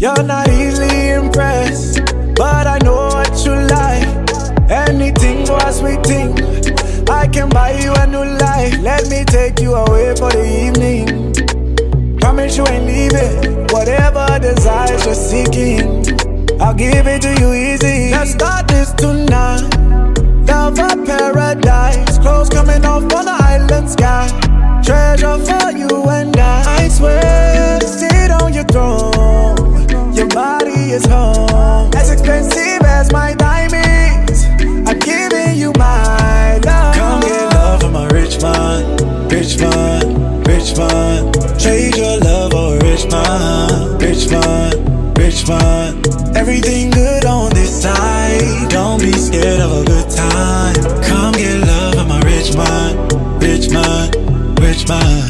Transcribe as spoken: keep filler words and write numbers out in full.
You're not easily impressed, but I know what you like. Anything was we think. I can buy you a new life. Let me take you away for the evening. Promise you ain't leaving. Whatever desires you're seeking, I'll give it to you easy. Let's start this tonight. Love a paradise. Clothes coming off on the island sky. Treasure for you and I. I swear, sit on your throne. Your body is home. As expensive as my diamonds, I'm giving you my love. Come get love from a rich man, rich man, rich man. Trade your love for a rich man, rich man, rich man. Everything good on this side. Don't be scared of a good time. Come get love from a rich man, rich man, rich man.